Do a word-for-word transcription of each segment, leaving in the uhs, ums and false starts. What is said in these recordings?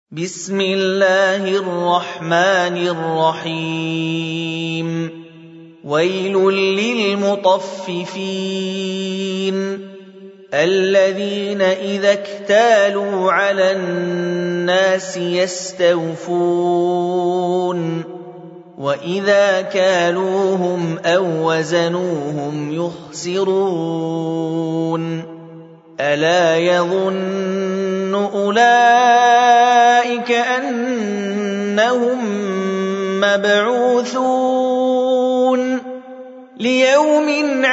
بسم الله الرحمن الرحيم ويل للمطففين الذين إذا اكتالوا على الناس يستوفون وإذا كالوهم أو وزنوهم يخسرون ألا يظن أولئك أنهم مبعوثون ليوم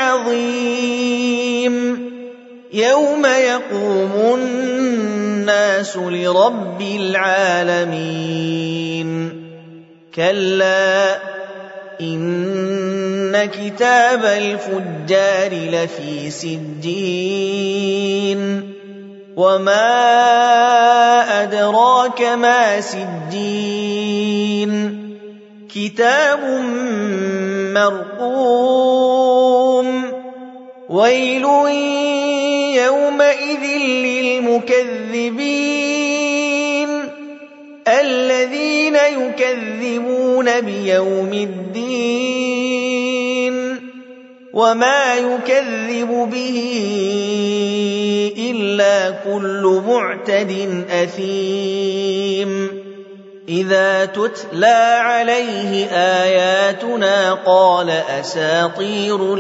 عظيم يوم يقوم الناس لرب العالمين كلا إن كتاب الفجار لفي سجين وما أدراك ما سجين كتاب مرقوم ويل يومئذ للمكذبين الذين يكذبون بيوم الدين وما يكذب به إلا كل معتد أثيم إذا تتلى عليه آياتنا قال أساطير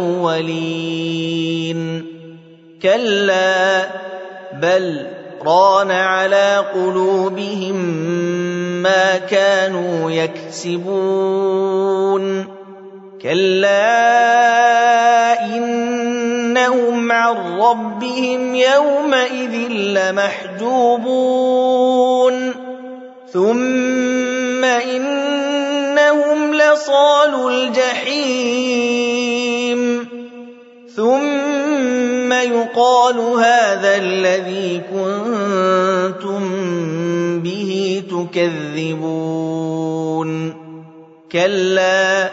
الأولين كلا بل ران على قلوبهم ما كانوا يكسبون كلا إنهم عن ربهم يومئذ لمحجوبون ثم إنهم لصالو الجحيم ثم يقال هذا الذي كنتم به تكذبون كلا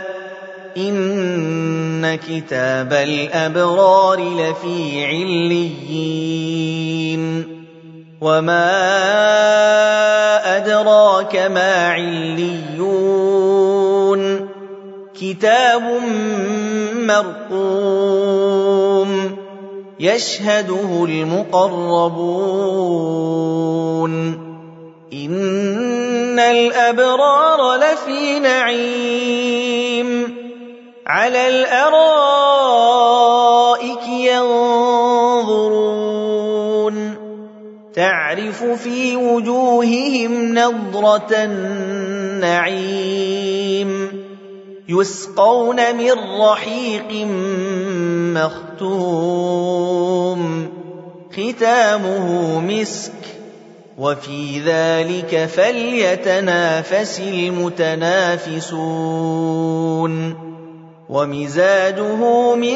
إن كتاب الأبرار لفي عليين وما أدراك ما عليون كتاب مرقوم يشهده المقربون إن الأبرار لفي نعيم على الأرائك ينظرون تعرف في وجوههم نضرة النعيم يسقون من رحيق مختوم ختامه مسك وفي ذلك فليتنافس المتنافسون ومزاجه من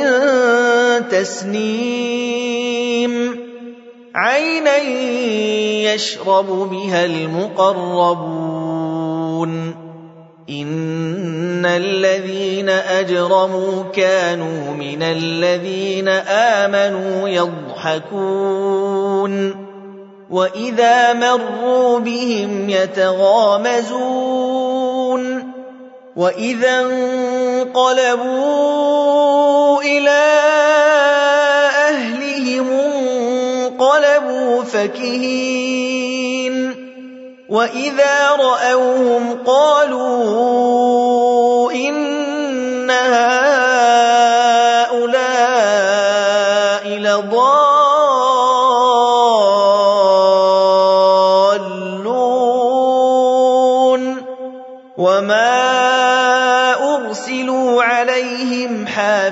تسنيم عينا يشرب بها المقربون إن الذين أجرموا كانوا من الذين آمنوا يضحكون وإذا مروا بهم يتغامزون وإذا انقلبوا إلى أهلهم انقلبوا فكهين وإذا رأوهم قالوا إن هؤلاء لضالون وما أرسلوا عليهم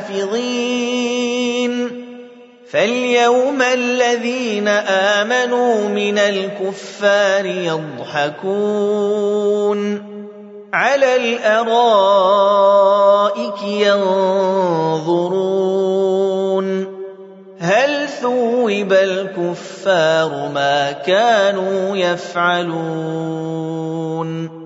حافظين فاليوم الذين آمنوا من الكفار يضحكون على الأرائك ينظرون هل ثوب الكفار ما كانوا يفعلون